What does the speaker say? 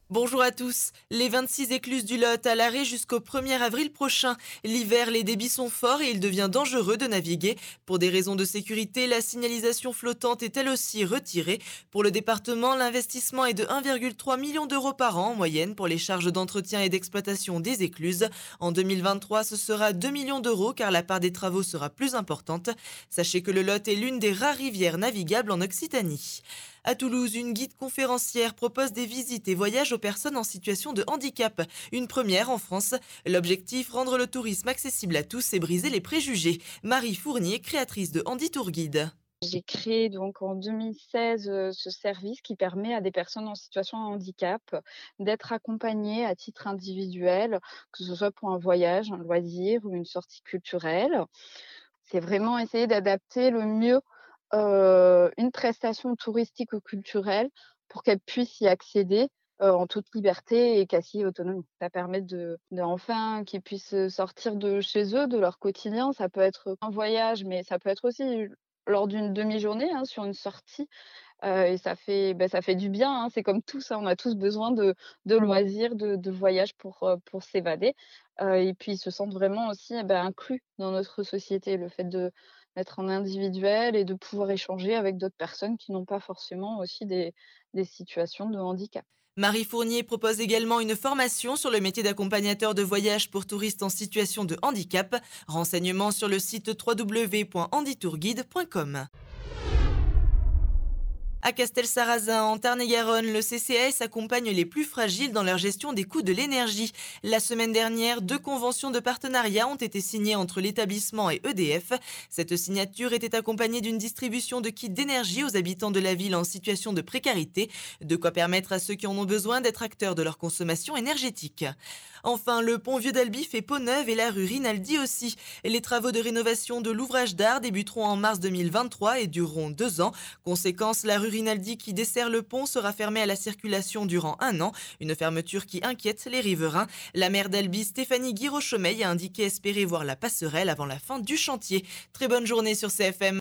Bonjour à tous. Les 26 écluses du Lot à l'arrêt jusqu'au 1er avril prochain. L'hiver, les débits sont forts et il devient dangereux de naviguer. Pour des raisons de sécurité, la signalisation flottante est elle aussi retirée. Pour le département, l'investissement est de 1,3 million d'euros par an en moyenne pour les charges d'entretien et d'exploitation des écluses. En 2023, ce sera 2 millions d'euros car la part des travaux sera plus importante. Sachez que le Lot est l'une des rares rivières navigables en Occitanie. À Toulouse, une guide conférencière propose des visites et voyages aux personnes en situation de handicap. Une première en France. L'objectif, rendre le tourisme accessible à tous et briser les préjugés. Marie Fournier, créatrice de Handi Tour Guide. J'ai créé donc en 2016, ce service qui permet à des personnes en situation de handicap d'être accompagnées à titre individuel, que ce soit pour un voyage, un loisir ou une sortie culturelle. C'est vraiment essayer d'adapter le mieux, une prestation touristique ou culturelle pour qu'elles puissent y accéder, en toute liberté et quasi autonomie. Ça permet de enfin qu'ils puissent, sortir de chez eux, de leur quotidien. Ça peut être un voyage, mais ça peut être aussi lors d'une demi-journée, hein, sur une sortie, et ça fait du bien, hein. C'est comme tous, hein, on a tous besoin de loisirs, de voyages pour s'évader, et puis ils se sentent vraiment aussi, inclus dans notre société. Le fait de d'être en individuel et de pouvoir échanger avec d'autres personnes qui n'ont pas forcément aussi des situations de handicap. Marie Fournier propose également une formation sur le métier d'accompagnateur de voyage pour touristes en situation de handicap. Renseignements sur le site www.handitourguide.com. À Castelsarrasin, en Tarn-et-Garonne, le CCAS accompagne les plus fragiles dans leur gestion des coûts de l'énergie. La semaine dernière, 2 conventions de partenariat ont été signées entre l'établissement et EDF. Cette signature était accompagnée d'une distribution de kits d'énergie aux habitants de la ville en situation de précarité, de quoi permettre à ceux qui en ont besoin d'être acteurs de leur consommation énergétique. Enfin, le pont Vieux d'Albi fait peau neuve et la rue Rinaldi aussi. Les travaux de rénovation de l'ouvrage d'art débuteront en mars 2023 et dureront 2 ans. Conséquence, la rue Rinaldi qui dessert le pont sera fermée à la circulation durant 1 an, une fermeture qui inquiète les riverains. La maire d'Albi, Stéphanie Guiraud-Chomeil, a indiqué espérer voir la passerelle avant la fin du chantier. Très bonne journée sur CFM.